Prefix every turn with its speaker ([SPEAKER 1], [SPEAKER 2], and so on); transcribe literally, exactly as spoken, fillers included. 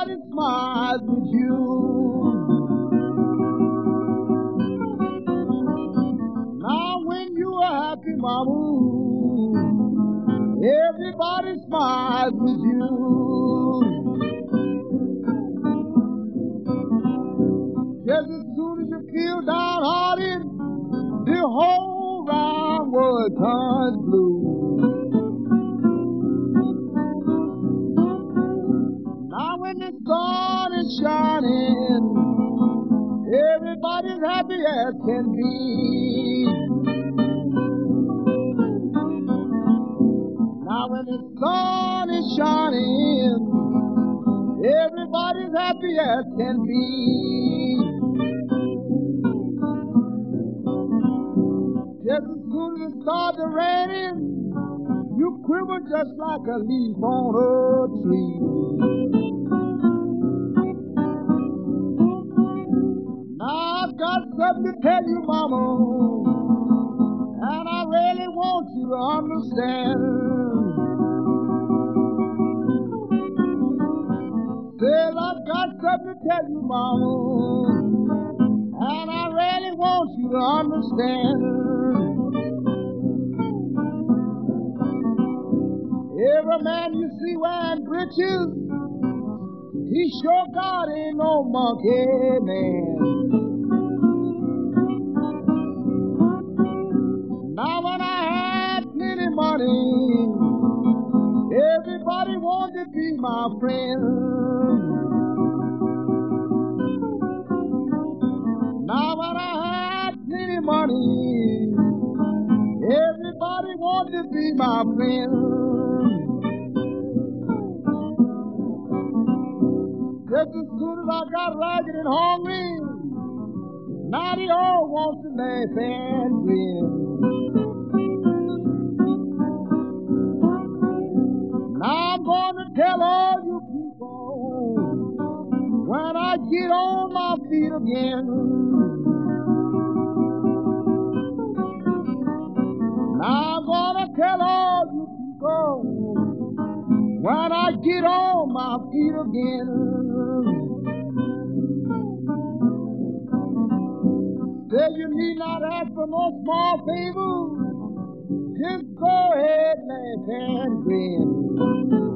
[SPEAKER 1] everybody smiles with you. Now when you are happy, mama, everybody smiles with you. Just as soon as you feel downhearted, the whole round world turns blue. Now when the sun is shining, everybody's happy as can be. Now when the sun is shining, everybody's happy as can be. Just as soon as it starts raining, you quiver just like a leaf on a tree. Now I've got something to tell you, mama, and I really want you to understand. Says I've got something to tell you, mama, and I really want you to understand. Every man you see wearing breeches, he sure God ain't no monkey man. Now when I had plenty money, everybody wanted to be my friend. Now when I had plenty money, everybody wanted to be my friend. Just as soon as I got ragged and hungry, now they all want to laugh and grin. Now I'm going to tell all you people when I get on my feet again. Now I'm going to tell all you people when I get on my feet again. Say you need not ask for no small favor, just go ahead, laugh and grin.